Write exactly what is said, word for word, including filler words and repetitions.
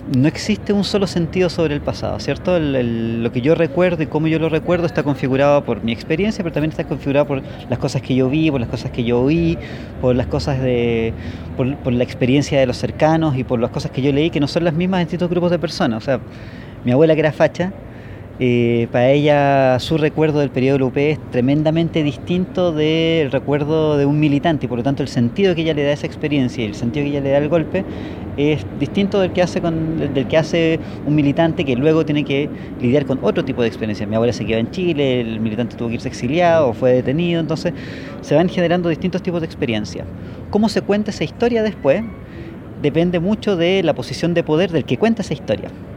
no existe un solo sentido sobre el pasado, ¿cierto? El- el- lo que yo recuerdo y cómo yo lo recuerdo está configurado por mi experiencia, pero también está configurado por las cosas que yo vi, por las cosas que yo oí, por las cosas de, por, por la experiencia de los cercanos y por las cosas que yo leí, que no son las mismas en distintos grupos de personas. O sea, mi abuela que era facha, eh, para ella su recuerdo del periodo de la U P es tremendamente distinto del recuerdo de un militante y por lo tanto el sentido que ella le da a esa experiencia y el sentido que ella le da al golpe es distinto del que hace con, del que hace un militante que luego tiene que lidiar con otro tipo de experiencia. Mi abuela se quedó en Chile, el militante tuvo que irse exiliado o fue detenido, entonces se van generando distintos tipos de experiencias. ¿Cómo se cuenta esa historia después? Depende mucho de la posición de poder del que cuenta esa historia.